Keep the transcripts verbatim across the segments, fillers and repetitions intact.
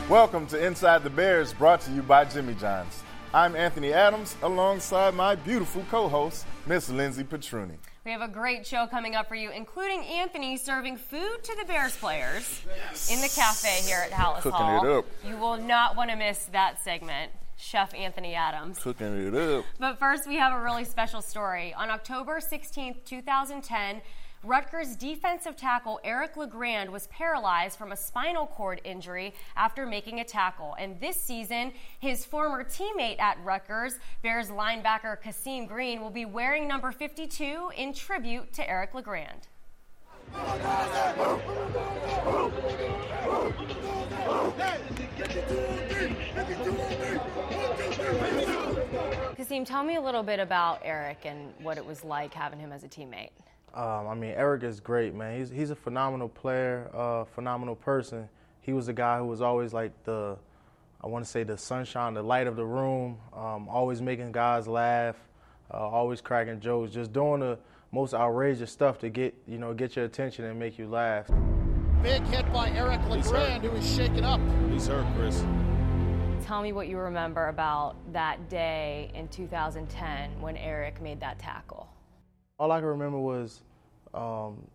Welcome to Inside the Bears, brought to you by Jimmy John's. I'm Anthony Adams, alongside my beautiful co-host, Miss Lindsay Petruni. We have a great show coming up for you, including Anthony serving food to the Bears players yes. in the cafe here at Halas Cooking Hall. Cooking it up. You will not want to miss that segment. Chef Anthony Adams. Cooking it up. But first, we have a really special story. On October sixteenth, two thousand ten, Rutgers defensive tackle Eric LeGrand was paralyzed from a spinal cord injury after making a tackle. And this season, his former teammate at Rutgers, Bears linebacker Kasim Green, will be wearing number fifty-two in tribute to Eric LeGrand. Kasim, tell me a little bit about Eric and what it was like having him as a teammate. Um, I mean, Eric is great, man. He's he's a phenomenal player, uh, phenomenal person. He was a guy who was always like the, I want to say the sunshine, the light of the room, um, always making guys laugh, uh, always cracking jokes, just doing the most outrageous stuff to get, you know, get your attention and make you laugh. Big hit by Eric LeGrand, who is shaken up. He's hurt, Chris. Tell me what you remember about that day in two thousand ten when Eric made that tackle. All I can remember was um,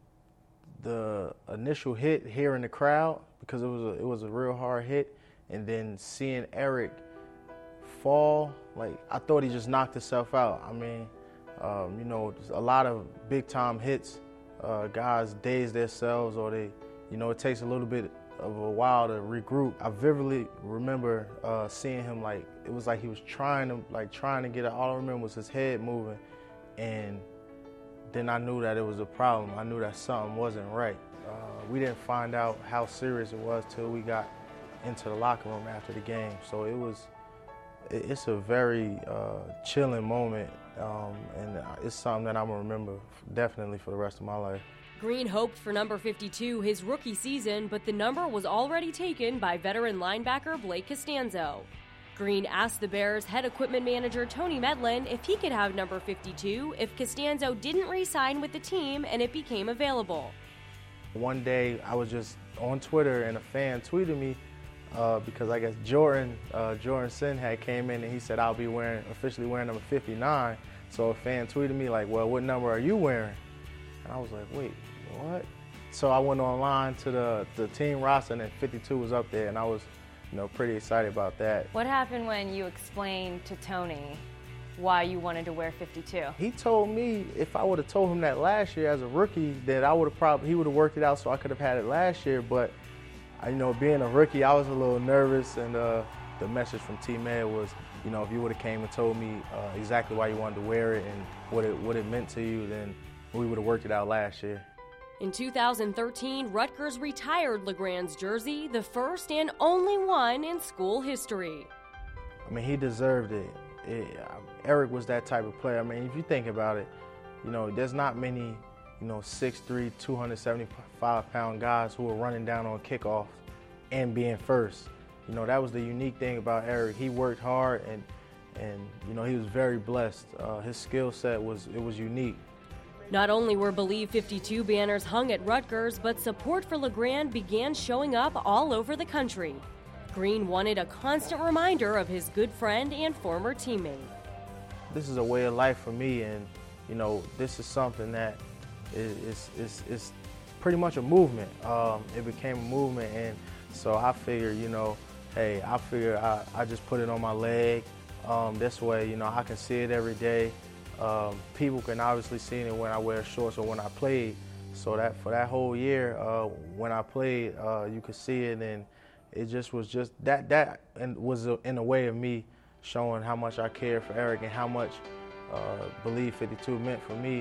the initial hit, hearing the crowd, because it was a, it was a real hard hit, and then seeing Eric fall. Like, I thought he just knocked himself out. I mean, um, you know, a lot of big-time hits, uh, guys daze themselves, or they, you know, it takes a little bit of a while to regroup. I vividly remember uh, seeing him, like, it was like he was trying to, like, trying to get it. All I remember was his head moving, and then I knew that it was a problem. I knew that something wasn't right. Uh, we didn't find out how serious it was till we got into the locker room after the game. So it was, it's a very uh, chilling moment, um, and it's something that I'm gonna remember definitely for the rest of my life. Green hoped for number fifty-two his rookie season, but the number was already taken by veteran linebacker Blake Costanzo. Green asked the Bears head equipment manager Tony Medlin if he could have number fifty-two if Costanzo didn't re-sign with the team and it became available. One day I was just on Twitter and a fan tweeted me uh, because I guess Jordan, uh, Jordan Sin had came in and he said I'll be wearing, officially wearing number fifty-nine. So a fan tweeted me like, well, what number are you wearing? And I was like, wait, what? So I went online to the, the team roster and fifty-two was up there, and I was, you know, pretty excited about that. What happened when you explained to Tony why you wanted to wear fifty-two? He told me if I would have told him that last year as a rookie, that I would have probably, he would have worked it out so I could have had it last year. But, you know, being a rookie, I was a little nervous, and uh, the message from T-Med was, you know, if you would have came and told me uh, exactly why you wanted to wear it and what it, what it meant to you, then we would have worked it out last year. In two thousand thirteen, Rutgers retired LeGrand's jersey, the first and only one in school history. I mean, he deserved it. it. Eric was that type of player. I mean, if you think about it, you know, there's not many, you know, six three, two hundred seventy-five pound guys who are running down on kickoff and being first. You know, that was the unique thing about Eric. He worked hard, and, and you know, he was very blessed. Uh, his skill set was, it was unique. Not only were Believe fifty-two banners hung at Rutgers, but support for LeGrand began showing up all over the country. Green wanted a constant reminder of his good friend and former teammate. This is a way of life for me, and, you know, this is something that is, is, is pretty much a movement. Um, it became a movement, and so I figured, you know, hey, I figure I, I just put it on my leg. Um, this way, you know, I can see it every day. Um, people can obviously see it when I wear shorts or when I played. So that for that whole year, uh, when I played, uh, you could see it, and it just was just that that and was a, in a way of me showing how much I cared for Eric and how much uh, Believe fifty-two meant for me.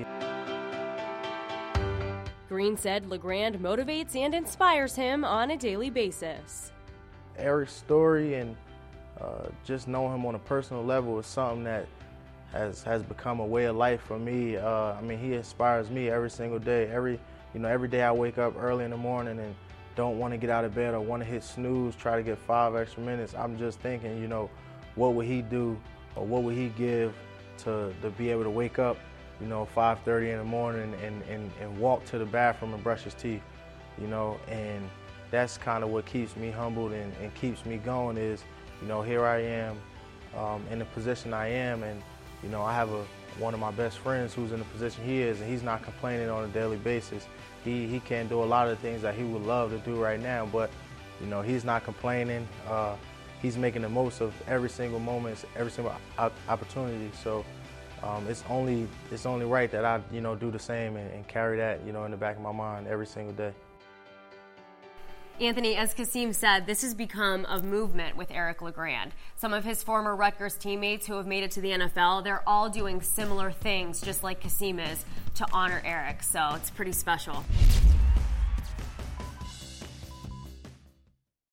Green said LeGrand motivates and inspires him on a daily basis. Eric's story and uh, just knowing him on a personal level is something that has has become a way of life for me. Uh, I mean, he inspires me every single day. Every, you know, every day I wake up early in the morning and don't want to get out of bed or want to hit snooze, try to get five extra minutes. I'm just thinking, you know, what would he do or what would he give to, to be able to wake up, you know, five thirty in the morning and, and, and walk to the bathroom and brush his teeth, you know, and that's kind of what keeps me humbled and, and keeps me going is, you know, here I am um, in the position I am, and, you know, I have a, one of my best friends who's in the position he is, and he's not complaining on a daily basis. He, he can't do a lot of the things that he would love to do right now, but, you know, he's not complaining. Uh, he's making the most of every single moment, every single opportunity. So um, it's only it's only right that I, you know, do the same and, and carry that, you know, in the back of my mind every single day. Anthony, as Kasim said, this has become a movement with Eric LeGrand. Some of his former Rutgers teammates who have made it to the N F L, they're all doing similar things, just like Kasim is, to honor Eric. So it's pretty special.